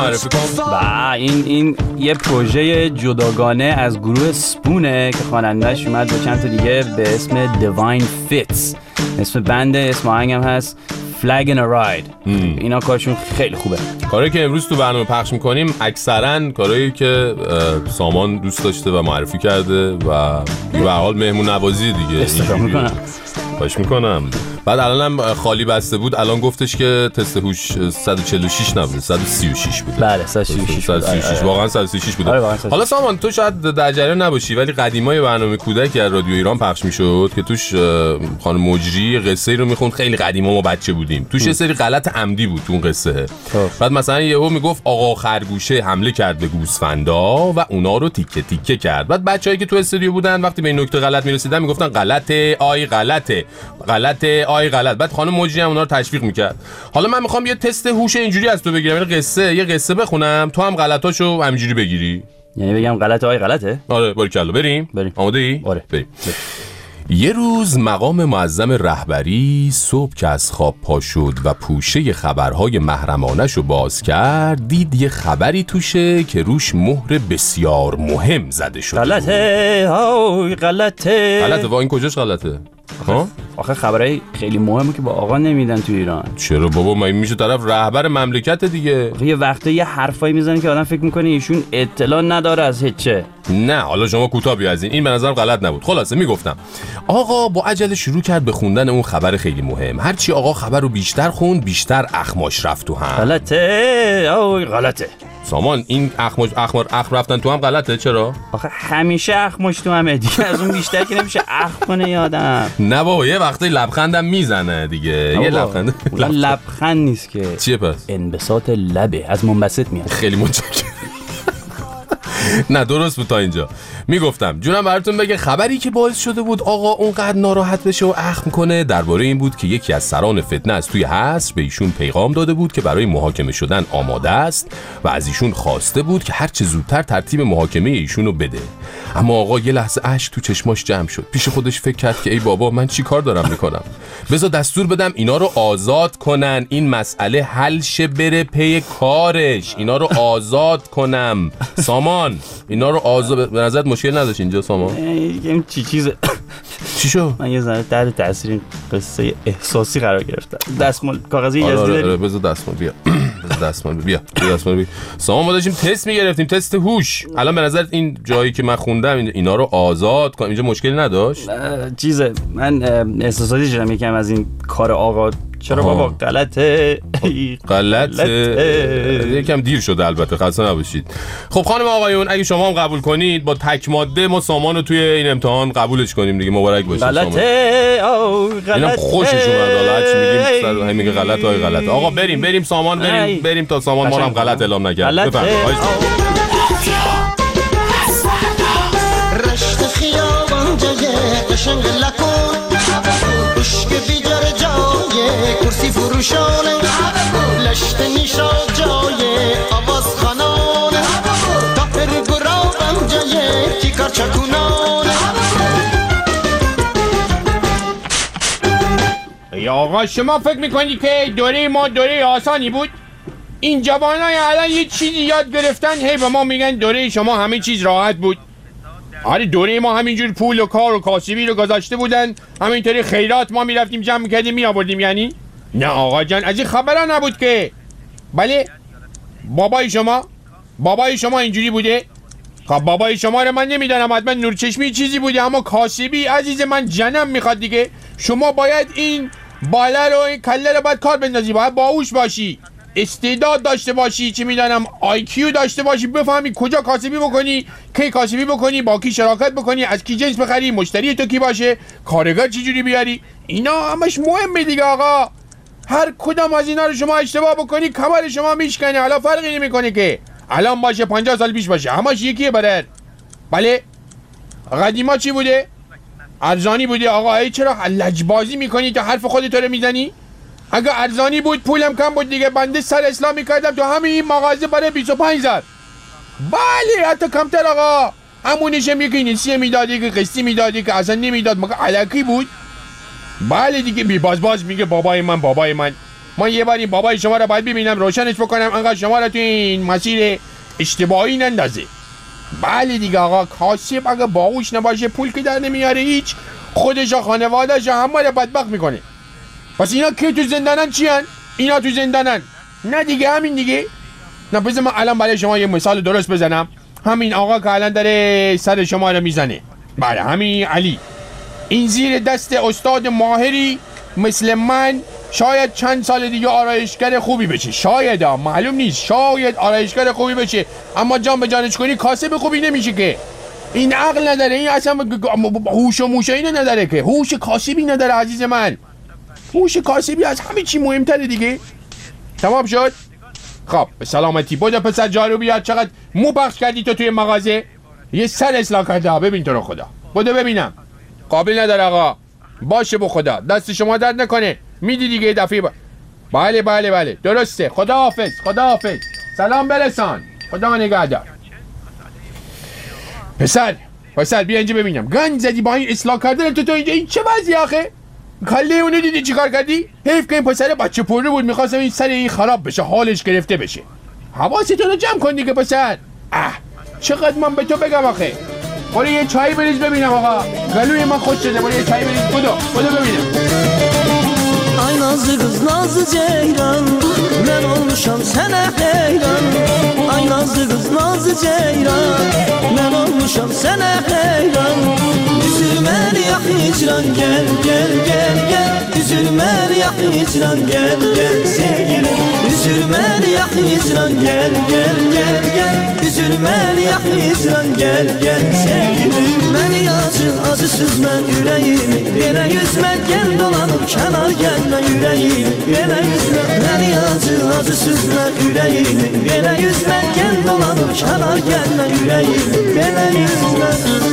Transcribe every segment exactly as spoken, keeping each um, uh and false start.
معرفی کن. با این این یه پروژه جداگانه از گروه سپونه که خواننده‌اش اومد با چند تا دیگه به اسم Divine Fits. اسم بند، اسم آهنگم هست Flag in a Ride. اینا کارشون خیلی خوبه. کاری که امروز تو برنامه پخش میکنیم اکثرا کارهایی که سامان دوست داشته و معرفی کرده و به هر حال مهمون نوازی دیگه. استفاده میکنم. باش میکنم. بعد الانم خالی بسته بود، الان گفتش که تست هوش صد و چهل و شش نبود، صد و سی و شش بود. بله صد و سی و شش. صد و سی و شش واقعا صد و سی و شش بود. حالا سامان تو شاید در جریان نباشی ولی قدیمای برنامه کودک در رادیو ایران پخش میشد که توش خانم مجری قصه ای رو میخوند، خیلی قدیما ما بچه بودیم. توش یه سری غلط عمدی بود تو اون قصه. بعد مثلا یهو میگفت آقا خرگوشه حمله کرد به گوسفندا و اونا رو تیکه تیکه کرد. بعد بچه‌ای که تو استودیو بودن وقتی به این نکته غلط میرسیدن میگفتن غلطه، آی غلطه، غلطه، آی غلط. بعد خانم مجری هم اونا رو تشویق میکرد. حالا من میخوام یه تست هوش اینجوری از تو بگیرم، یعنی قصه یه قصه بخونم تو هم غلطاشو همینجوری بگیری. یعنی بگم غلطه، آی غلطه؟ آره باریکلا. بریم بریم. آماده ای؟ آره بریم. یه روز مقام معظم رهبری صبح که از خواب پا شد و پوشه خبرهای محرمانه‌شو باز کرد، دید یه خبری توشه که روش مهر بسیار مهم زده شده. غلطه، آی غلطه. غلطه؟ وا این کجاش غلطه؟ ها؟ آخه خبرای خیلی مهمه که با آقا نمیدن تو ایران. چرا بابا؟ من میشه طرف رهبر مملکت دیگه. یه وقته یه حرفایی میزنه که آدم فکر میکنه ایشون اطلاع نداره از هیچه. نه حالا شما کوتاه بیا از این این به نظرم غلط نبود. خلاصه میگفتم آقا با عجله شروع کرد به خوندن اون خبر خیلی مهم. هرچی آقا خبر رو بیشتر خوند بیشتر اخماش رفت تو هم. غلطه، آی غلطه. سامان این اخماش اخمار اخم رفتن تو هم غلطه؟ چرا؟ آخه همیشه اخماش تو همه دیگه، از اون بیشتر که نمیشه اخم کنه یادم. نه بابا یه وقتی لبخندم میزنه دیگه. یه لبخند لبخند نیست که. چیه پس؟ انبساط لبه، از منبسط میاد. خیلی متشکرم. نه درست بود تا اینجا. میگفتم جونم براتون بگه خبری که باعث شده بود آقا اونقدر ناراحت بشه و اخم کنه درباره این بود که یکی از سران فتنه از توی حصر به ایشون پیغام داده بود که برای محاکمه شدن آماده است و از ایشون خواسته بود که هر چه زودتر ترتیب محاکمه ایشون رو بده. اما آقا یه لحظه اشک تو چشماش جمع شد. پیش خودش فکر کرد که ای بابا من چی کار دارم میکنم؟ بذار دستور بدم اینا رو آزاد کنن، این مسئله حل شه بره پی کارش، اینا رو آزاد کنم. سامان اینا رو آزاد. به نظرت مشکل نداشت اینجا سامان؟ این چی چیزه؟ چی شو؟ من یه ذره تحت تاثیر این قصه احساسی قرار گرفتم. دستمال کاغذی آره اجازه آره داری؟ بذار دستمال بیا. بذار دستمال بیا. بیا دستمال بیا. سامان ما داشتیم تست میگرفتیم، تست هوش. الان به نظرت این جایی که من خوندم اینا رو آزاد کنم اینجا مشکلی نداشت؟ چیزه من احساساتی شدم یکم از این کار آقا. چرا بابا غلطه؟ غلطه. یکم دیر شده البته، خسته نباشید. خب خانم آقایون اگه شما هم قبول کنید با تک ماده ما سامان رو توی این امتحان قبولش کنیم دیگه. مبارک باشه. غلطه، آو غلطه. اینم خوشش اومد. حالا هرچی میگیم همین میگه غلطه، آی غلطه. آقا بریم بریم سامان بریم بریم تا سامان ما هم غلط اعلام نکرد. بفرمایید. رشت خیابان جای قشنگ لکون عشق بیجار جای کرسی فروشانه لشت نیشا جای آواز خانانه تاپر گرابم جای کیکار چکونانه. ای آقا شما فکر میکنی که دوره ما دوره آسانی بود؟ این جوانای الان یه چیزی یاد گرفتن هی به ما میگن دوره شما همه چیز راحت بود. آره دوره ما همینجور پول و کار و کاسبی رو گذاشته بودن، همینطوری خیرات ما میرفتیم جمع میکردیم میآوردیم. یعنی نه آقا جان از این خبرها نبود که. بله بابای شما بابای شما اینجوری بوده؟ خب بابای شما رو من نمیدانم، حتما نورچشمی چیزی بوده، اما کاسبی عزیز من جنم میخواد دیگه. شما باید این بالا رو این کله رو باید کار بندازی، باید باهوش باشی، استعداد داشته باشی، چی میدانم آی کیو داشته باشی، بفهمی کجا کاسبی بکنی، کی کاسبی بکنی، با کی شراکت بکنی، از کی جنس بخری، مشتری تو کی باشه، کارگر چی جوری بیاری. اینا همش مهمه دیگه آقا. هر کدام از اینا رو شما اشتباه بکنی کمر شما میشکنه. حالا فرقی نمیکنه که الان باشه پنجاه سال پیش باشه، همش یکیه برات. بله قدیما چی بوده؟ ارزانی بوده آقا. ای چرا لجبازی میکنی تا حرف خودت رو میزنی؟ اگه ارزانی بود پولم کم بود دیگه، بنده سر اسلام میکردم تو همین این مغازه برای بیست و پنج زد. بله حتی کمتر آقا. همونشم یکی نسیه میدادی که قسطی میدادی که اصلا نمیداد، مگه علکی بود؟ بله دیگه بی باز باز میگه بابای من بابای من. ما یه باری بابای شما رو باید ببینم، روشنش بکنم، انقدر شما رو تو این مسیر اشتباهی نندازه. بله دیگه آقا، کاسب اگه باهوش نباشه پول که در نمیاره هیچ، خودش و خانواده‌اش همه رو بدبخت میکنه. پس اینا که تو زندانن چی هن؟ اینا تو زندانن. نه دیگه، همین دیگه. نه بذار من الان برای شما یه مثال درست بزنم. همین آقا که الان داره سر شما رو میزنه، بله همین علی، این زیر دست استاد ماهری مثل من شاید چند سال دیگه آرایشگر خوبی بشه. شاید ها، معلوم نیست، شاید آرایشگر خوبی بشه، اما جان به جانش کنی کاسب خوبی نمیشه که. این عقل نداره، این اصلا هوش و موش اینو نداره که، هوش کاسبی نداره عزیز من. هوش کاسبی از همه چی مهمتره دیگه. تمام شد؟ خب به سلامتی. بودا پسر جارو بیاد. چقدر مو پخش کردی تو توی مغازه؟ یه سر اصلاح کرده ها. ببین تو رو خدا، بودا ببینم. قابل نداره آقا. باشه به خدا، دست شما درد نکنه. میدی دیگه دفعه با... بله بله بله درسته. خدا حافظ، خدا حافظ. سلام برسان. خدا نگهدار. پسر پسر بیا اینجا ببینم. گنج زدی با این اصلاح کردن تو تو اینجا. این چه وضعی آخه؟ کله اونو دیدی چیکار کردی؟ حیف که این پسر بچه پره بود، میخواستم این سر این خراب بشه، حالش گرفته بشه. حواستون رو جمع کن دیگه پسر. اه چقدر من به تو بگم آخه. برو یه چای بریز ببینم آقا. گلوی من خوش شده. برو یه چای بریز. بدو بدو ببینم. Ay nazlı kız nazlı ceylan, ben olmuşam sana heyran. Ay nazlı kız nazlı ceylan, ben olmuşam sana heyran. Üzülmeli yak hicran, gel gel gel gel. Üzülmeli yak hicran, gel gel sevgilim. Üzülmeli yak hicran, gel gel gel gel. Üzülmeli yak hicran, gel gel sevgilim. Beni acı acısız ben yüreğimi yere yüzme, gel dolanıp kenar gelme yüreğimi yere yüzme. Beni acı acısız ben yüreğimi yere yüzme, gel dolanıp kenar gelme yüreğimi yere yüzme.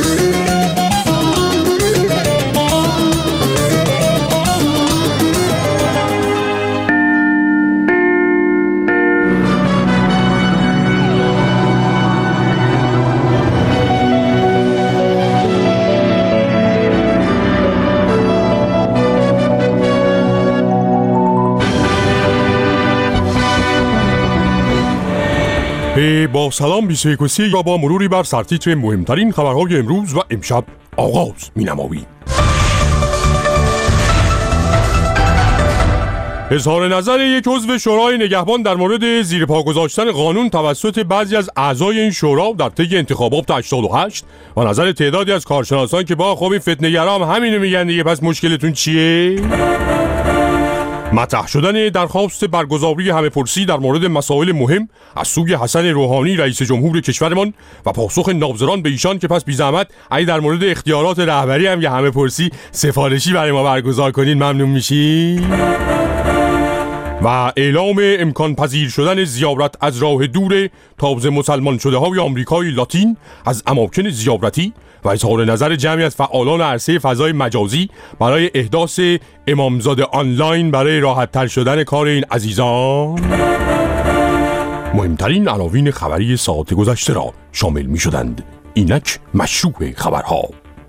با سلام بیست و یک و سی و با مروری بر سرتیتر مهمترین خبرهای امروز و امشب آغاز می‌نماییم. اظهار نظر یک عضو شورای نگهبان در مورد زیر پا گذاشتن قانون توسط بعضی از اعضای این شورا در طی انتخابات هشتاد و هشت و نظر تعدادی از کارشناسان که با خب این فتنه‌گرا هم همینو میگن دیگه، پس مشکلتون چیه؟ مطرح شدن درخواست برگزاری همه‌پرسی در مورد مسائل مهم از سوی حسن روحانی رئیس جمهور کشورمان و پاسخ ناظران به ایشان که پس بی زحمت اگه در مورد اختیارات رهبری هم یه همه‌پرسی سفارشی برای ما برگزار کنین ممنون میشیم. و اعلام امکان پذیر شدن زیارت از راه دور تازه مسلمان شده های آمریکای لاتین از اماکن زیارتی و اظهار نظر جمعی از فعالان عرصه فضای مجازی برای احداث امامزاده آنلاین برای راحت تر شدن کار این عزیزان مهمترین عناوین خبری ساعت گذشته را شامل می شدند. اینک مشروع خبرها.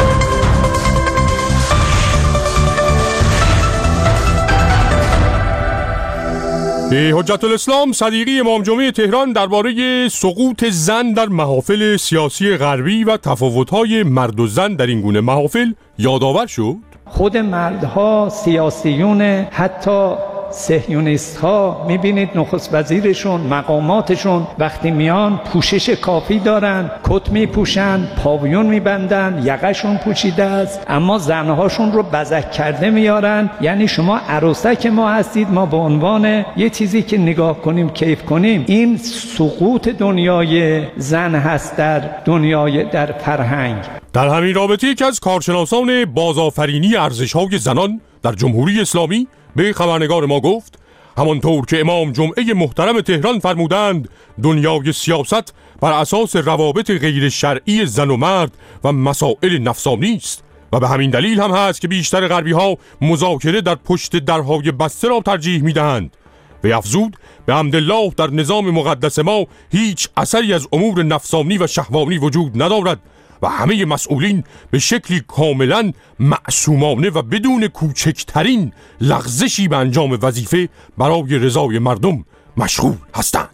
حجت الاسلام صدیقی امام جمعه تهران درباره سقوط زن در محافل سیاسی غربی و تفاوت‌های مرد و زن در این گونه محافل یادآور شد. خود مردها سیاسیون، حتی صهیونیست ها میبینید نخست وزیرشون، مقاماتشون وقتی میان پوشش کافی دارن، کت میپوشن، پاویون میبندن، یقهشون پوشیده است، اما زنهاشون رو بزک کرده میارن. یعنی شما عروسک ما هستید، ما به عنوان یه چیزی که نگاه کنیم کیف کنیم. این سقوط دنیای زن هست در دنیای در فرهنگ. در همین رابطه یکی از کارشناسان بازآفرینی ارزش‌های زنان در جمهوری اسلامی به خبرنگار ما گفت همانطور که امام جمعه محترم تهران فرمودند دنیای سیاست بر اساس روابط غیر شرعی زن و مرد و مسائل نفسانی است و به همین دلیل هم هست که بیشتر غربی ها مذاکره در پشت درهای بسته را ترجیح می دهند. و افزود به حمدالله در نظام مقدس ما هیچ اثری از امور نفسانی و شهوانی وجود ندارد و همه مسئولین به شکلی کاملا معصومانه و بدون کوچکترین لغزشی به انجام وظیفه برای رضای مردم مشغول هستند.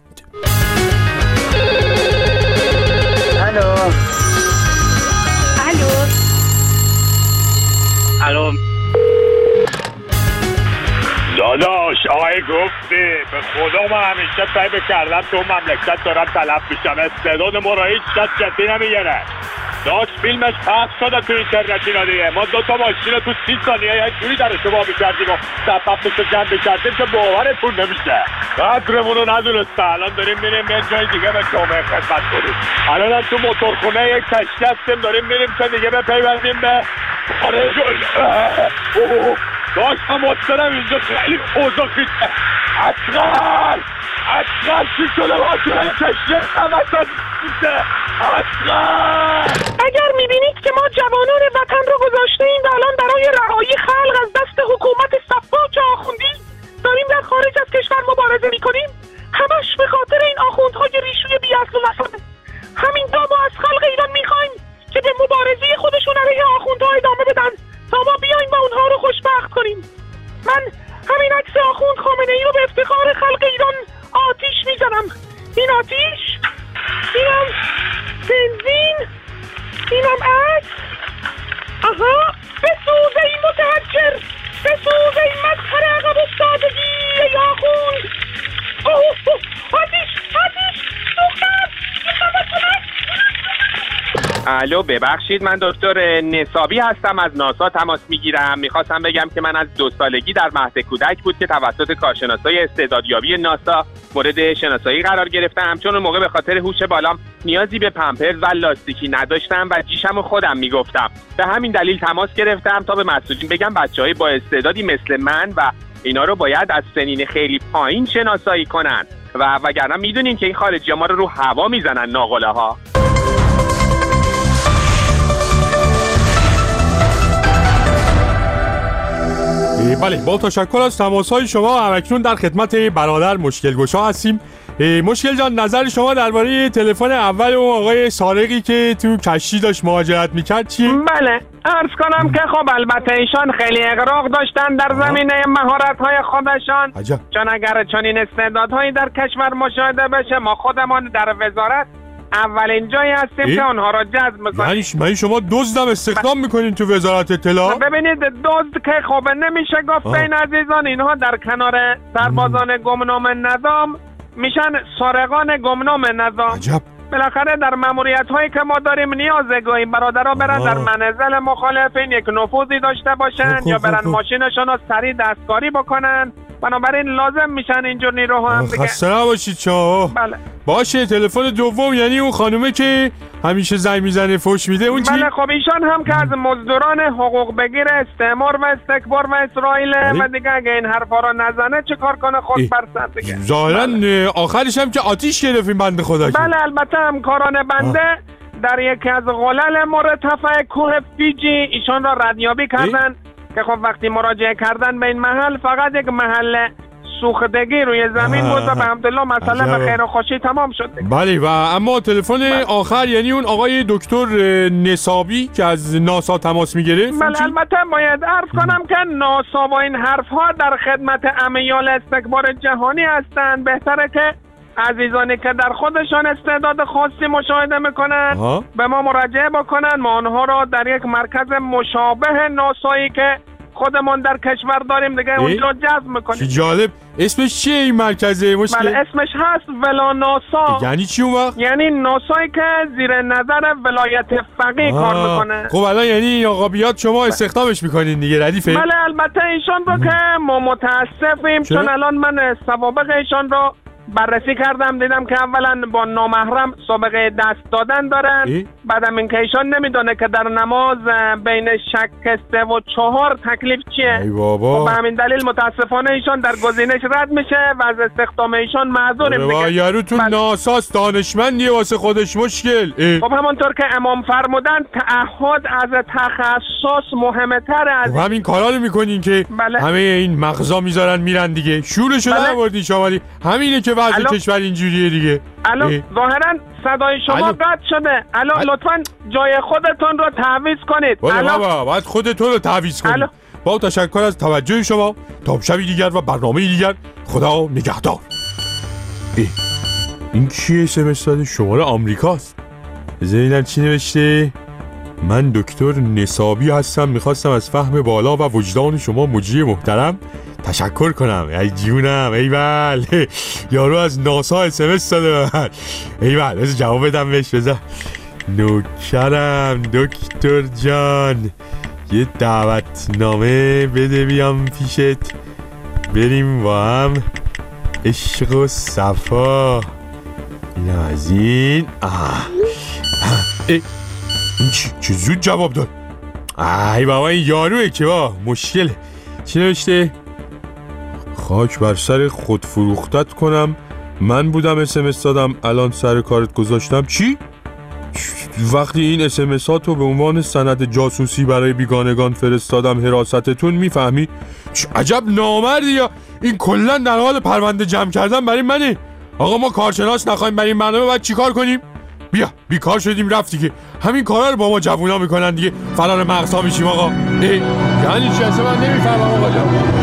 الو الو الو داداش آقای گفتی به خدا من همیشه فکر کردم تو مملکت دارم تلف میشم، استعداد ما را هیچ کس جدی نمیگیره. داشت فیلمش پخش شده تو اینترنت اینا دیگه، ما دو تا ماشین تو سی ثانیه یک جوری درش رو بابی کردیم و دفعش رو جمع کردیم که باورتون نمیشه. قدرمون رو ندونسته. الان داریم میریم یه جای دیگه به جامعه خدمت کنیم. الان هم تو موتورخونه یک کشتی هستیم داریم میریم که دیگه بپیوندیم به خارج. داشت هم مسترم اینجا خیلی اوضاع خیسته. اصغر اصغر چی شده با تو این کشتی همتان میشه؟ اصغر اگر میبینید که ما جوانان وطن رو گذاشته ایم و الان برای رهایی خلق از دست حکومت سفاک آخوندی داریم در خارج از کشور مبارزه میکنیم، همش به خاطر این آخوندهای ریشوی بی اصل و نسبه. همین دا ما از خلق ایران میخوایم که به مبارزه خودشون علیه آخوندها ادامه بدن تا ما بیایم و اونها رو خوشبخت کنیم. من همین عکس آخوند خامنه ای رو به افتخار خلق ایران آتیش میزنم. این آتیش، اینم بنزین، اینم عکس. آها، بسوزه این متحجر، بسوزه این مسخره عقب افتادگی ای آخوند. اوه آتیش، آتیش، سوختم. الو ببخشید، من دکتر نصابی هستم، از ناسا تماس میگیرم. میخواستم بگم که من از دو سالگی در مهد کودک بود که توسط کارشناسای استعدادیابی ناسا مورد شناسایی قرار گرفتم، چون اون موقع به خاطر هوش بالام نیازی به پمپرز و لاستیکی نداشتم و جیشم رو خودم میگفتم. به همین دلیل تماس گرفتم تا به مسئولین بگم بچهای با استعدادی مثل من و اینا رو باید از سنین خیلی پایین شناسایی کنن و وگرنه میدونین که این خارجی‌ها ما رو رو هوا میزنن ناقله ها. بله، با تشکر از تماس‌های شما همکنون در خدمت برادر مشکل گشا هستیم. مشکل جان، نظر شما درباره تلفن اول اون آقای سارقی که تو کشتی داشت مهاجرت میکرد چیه؟ بله، عرض کنم که خب البته ایشان خیلی اغراق داشتن در زمینه مهارت‌های خودشان. عجب. چون اگر چنین استعدادهایی در کشور مشاهده بشه ما خودمان در وزارت اولین جایی هستیم ای؟ که اونها را جذب میکنیم. یعنی یعنی شما دزدم استخدام میکنین تو وزارت اطلاع؟ ببینید دزد که خب نمیشه گفت این عزیزان، اینها در کنار سربازان گمنام نظام میشن سارقان گمنام نظام. عجب. بالاخره در ماموریت هایی که ما داریم نیازه گاهی برادرها برن آه. در منزل مخالفین یک نفوذی داشته باشن خوب یا برن خوب. ماشینشون رو سریع دستکاری بکنن، بنابراین لازم میشن اینجور نیروها هم دیگه. خسته نباشید شما. بله. باشه، تلفن دوم یعنی اون خانومه که همیشه زنگ میزنه فوش میده اون چی؟ بله خب ایشان هم که از مزدوران حقوق بگیر استعمار و استکبار و اسرائیل و دیگه اگه این حرفا رو نزنه چه کار کنه خود برسن دیگه. ظاهرا بله. آخرش هم که آتیش گرفتیم بنده خدا. بله البته همکاران بنده آه. در یکی از غلل مرتفع کوه فیجی ایشان را ردیابی کردن که خب وقتی مراجعه کردن به این محل فقط یک محل سوختگی روی زمین بود و به الحمدلله مسئله به خیر و خوشی تمام شد. بله و اما تلفن آخر یعنی اون آقای دکتر نصابی که از ناسا تماس میگرفت. بله البته باید عرض کنم که ناسا با این حرفها در خدمت امیال استکبار جهانی هستند. بهتره که عزیزانی که در خودشان استعداد خاصی مشاهده میکنن آه. به ما مراجعه بکنن، ما آنها را در یک مرکز مشابه ناسایی که خودمون در کشور داریم دیگه اونجا جذب میکنیم. چی جالب. اسمش چیه این مرکزه مشکل؟ بله اسمش هست ولا ناسا. یعنی چی اون وقت؟ یعنی ناسایی که زیر نظر ولایت فقیه کار میکنه. خب الان یعنی این آقا بیاد شما استخدامش میکنین دیگه ردیفه؟ بله البته ایشان رو که ما متاسفیم چون الان من سوابق ایشان رو بررسی کردم، دیدم که اولا با نامحرم سابقه دست دادن دارن، بعدم این که ایشان نمیدونه که در نماز بین شک سه و چهار تکلیف چیه. ای بابا. و به همین دلیل متاسفانه ایشان در گزینش رد میشه و از استخدام ایشان معذوریم دیگه. یارو تو بل... ناساس دانشمندیه واسه خودش مشکل. ای. خب همونطور که امام فرمودن تعهد از تخصص مهمتر از خب همین کارا رو میکنین که بله. همه این مغزا میذارن میرن دیگه. شورشو بله. نبردین شما. همینه که وضع کشور اینجوریه دیگه. الان ظاهرا صدای شما الو. قطع شده. الان الو. لطفاً جای خودتون رو تعویض کنید. بله الو. بابا باید خودتون رو تعویض کنید. الو. با تشکر از توجه شما. تا شبی دیگر و برنامه دیگر. خدا نگهدار. ای. این چیه اسمس داده؟ شماره آمریکاست. بذارینم چی نوشته؟ من دکتر نسابی هستم، میخواستم از فهم بالا و وجدان شما مجری محترم تشکر کنم. ای جونم، ای بله یارو از ناسا اسمس داده من. ای بله بذار جواب بدم بهش. بذار نوکرم دکتر جان، یه دعوتنامه بده بیام پیشت، بریم با هم عشق و صفا. اینم از این. آه ای این چی؟ چه زود جواب داد. ای بابا این یاروه که با مشکله. چی نوشته؟ خاک بر سر خود فروختت کنم، من بودم اسمس دادم الان سر کارت گذاشتم. چی؟ وقتی این اسمس ها تو به عنوان سند جاسوسی برای بیگانگان فرستادم حراستتون، میفهمی؟ عجب نامردی. یا این کلن در حال پرونده جمع کردن برای منه. آقا ما کارشناس نخواهیم برای این برنامه، باید چی کار کنیم؟ بیا بیکار شدیم رفت دیگه. همین کارا رو با ما جوونا میکنن دیگه. فرار مغزها میشیم آقا. ای یعنی چی؟ اصلا من نمیفهمم آقا جان.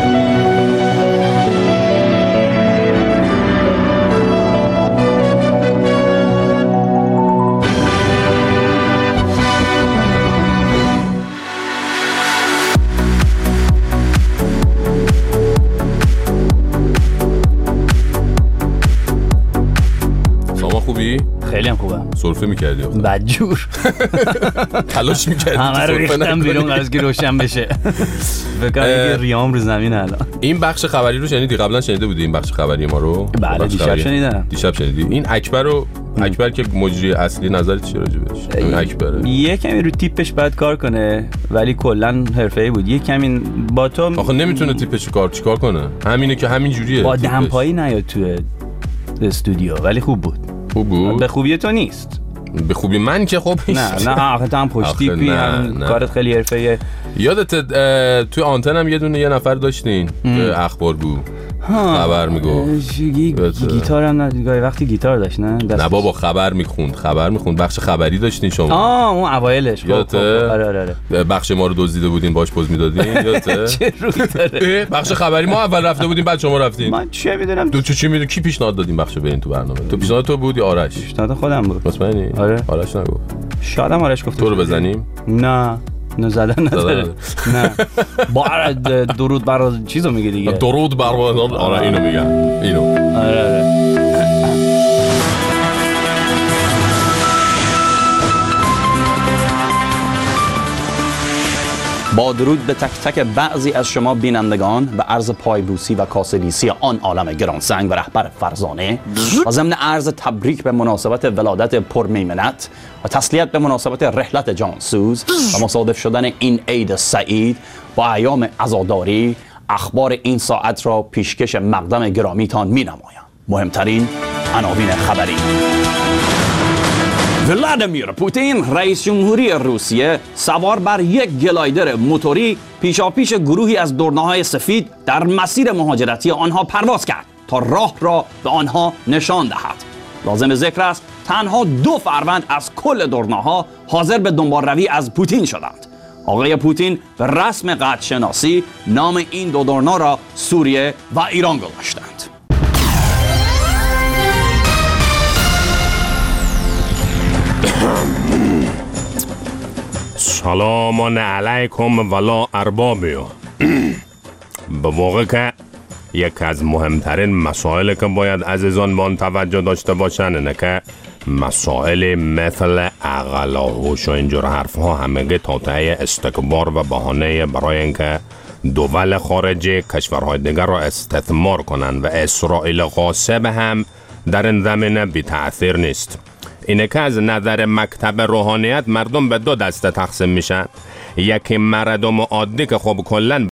خوبی؟ خیلی هم خوبم. سرفه میکردی؟ بدجور تلاش میکردی همه رو ریختم بیرون قرار که روشن بشه. بکنم ریام رو زمین الان. این بخش خبری رو شنیدی؟ قبلا شنیده بودی این بخش خبری ما رو؟ بله دیشب شنیدم. دیشب شنیدی؟ این اکبر رو اکبر که مجری اصلی، نظرت چیه راجع بهش؟ این اکبره یه کمی رو تیپش باید کار کنه ولی کلا حرفه‌ای بود. یه کمی با تو آخه نمیتونه تیپش کار چیکار کنه؟ همینه که همین جوریه. با دمپایی نیاد تو استودیو ولی خوب بود. خوب بود؟ به خوبی تو نیست. به خوبی من که خوب نیست. نه نه آخه تو هم پشت تیپی، هم کارت خیلی حرفه‌ایه. یادت توی آنتن هم یه دونه یه نفر داشتین که اخبارگو خبر میگفت. گیتار هم نه وقتی گیتار داشت نه نه بابا خبر میخوند خبر میخوند بخش خبری داشتین شما. آه اون اوایلش. یادته؟ آره آره آره. بخش ما رو دزدیده بودین باش پوز میدادین. یادته؟ چه روی داره؟ بخش خبری ما اول رفته بودیم بعد شما رفتین. من چه میدونم تو چه میدونی کی پیشنهاد دادین بخش برین تو برنامه؟ تو پیشنهاد تو بود یا آرش؟ پیشنهاد خودم بود. مطمئنی؟ آره. آرش نگفت. شادم آرش گفت تو رو بزنیم؟ نه نه زدن نداره. نه با درود بر چیزو میگه دیگه. درود بر آره اینو میگم. اینو. آره آره. با درود به تک تک بعضی از شما بینندگان به عرض پایبوسی و کاسدیسی آن عالم گرانسنگ و رهبر فرزانه و ضمن عرض تبریک به مناسبت ولادت پرمیمنت و تسلیت به مناسبت رحلت جانسوز و مصادف شدن این عید سعید با ایام عزاداری، اخبار این ساعت را پیشکش مقدم گرامیتان می نمایم. مهمترین عناوین خبری: ولادیمیر پوتین رئیس جمهوری روسیه سوار بر یک گلایدر موتوری پیشاپیش گروهی از دورناهای سفید در مسیر مهاجرتی آنها پرواز کرد تا راه را به آنها نشان دهد. لازم ذکر است تنها دو فروند از کل دورناها حاضر به دنبالروی از پوتین شدند. آقای پوتین به رسم قدرشناسی نام این دو دورنا را سوریه و ایران گذاشتند. سلام علیکم ولا اربابیو. به واقع که یکی از مهمترین مسائل که باید عزیزان بان توجه داشته باشن اینه که مسائل مثل عقل و هوش و اینجور حرف ها همگی تاتعه استکبار و بهانه برای اینکه دول خارجی کشورهای دیگر را استثمار کنند و اسرائیل غاصب هم در این زمینه بی تأثیر نیست. اینه که از نظر مکتب روحانیت مردم به دو دسته تقسیم میشن. یکی مردم عادی که خب کلن